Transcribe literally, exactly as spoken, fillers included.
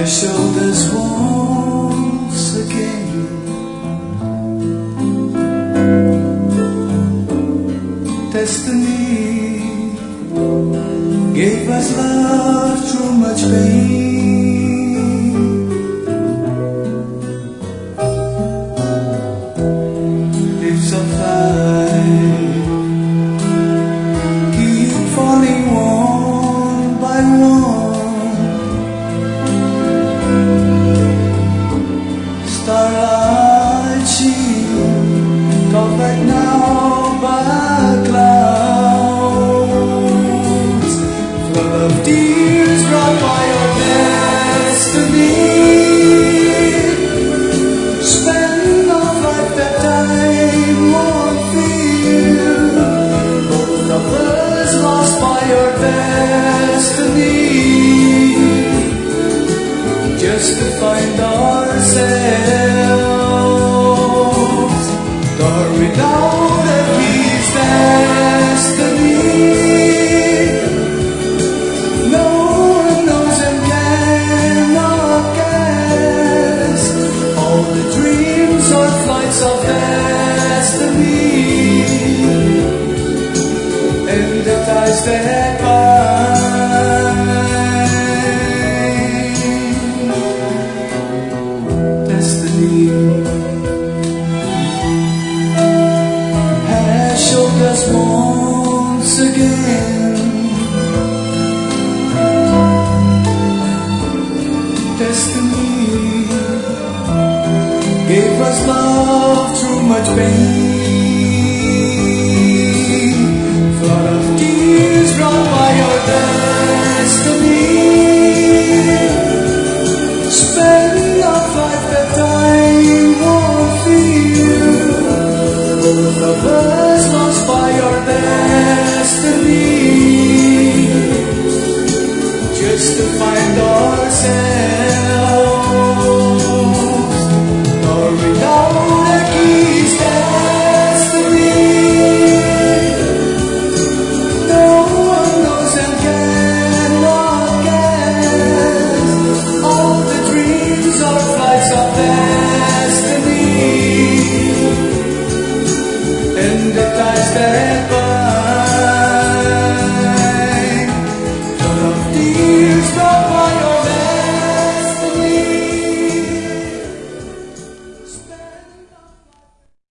Has showed us once again destiny gave us love through much pain. It's a fight, keep falling one by one. Starlight shield covered now by clouds, flood of tears brought by your destiny. Spend a lifetime won't feel both of us lost by your destiny, just to find ourselves torn without a piece destiny. No one knows and cannot guess all the dreams or flights of destiny, and the ties that bind. Destiny has showed us once again destiny gave us love through much pain, flood of tears brought by your death.